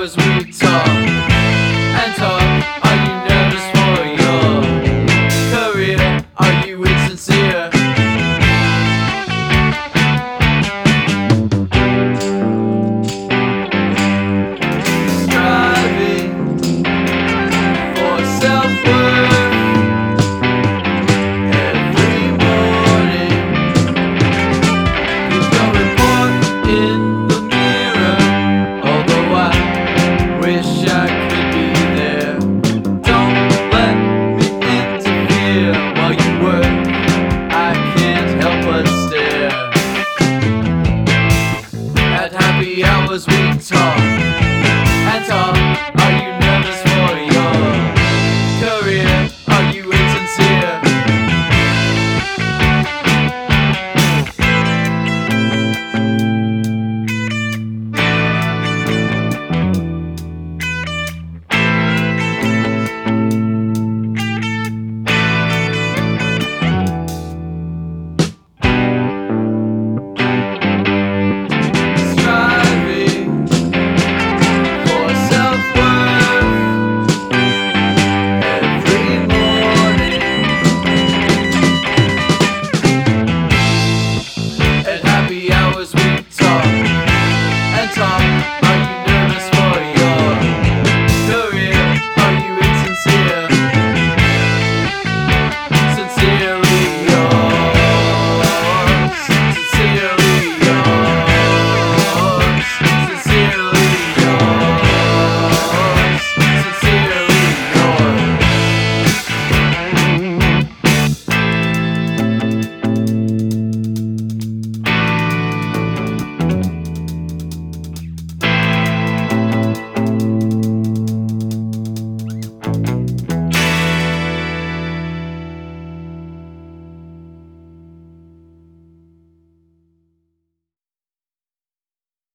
hours we talk and talk. Are you nervous for your career? Are you insincere? Striving for self-worth every morning. Give your report in the mirror, although I wish I could be there. Don't let me interfere while you work. I can't help but stare. At happy hours we talk